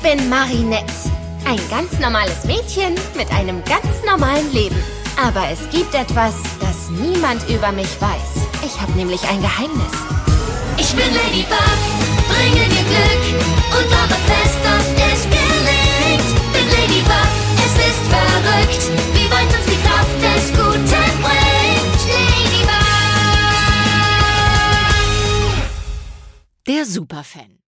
bin Marinette. Ein ganz normales Mädchen mit einem ganz normalen Leben. Aber es gibt etwas, das niemand über mich weiß. Ich habe nämlich ein Geheimnis. Ich bin Ladybug, bringe dir Glück und glaube fest, dass es gelingt. Bin Ladybug, es ist verrückt, wie weit uns die Kraft des Guten bringt. Ladybug! Der Superfan.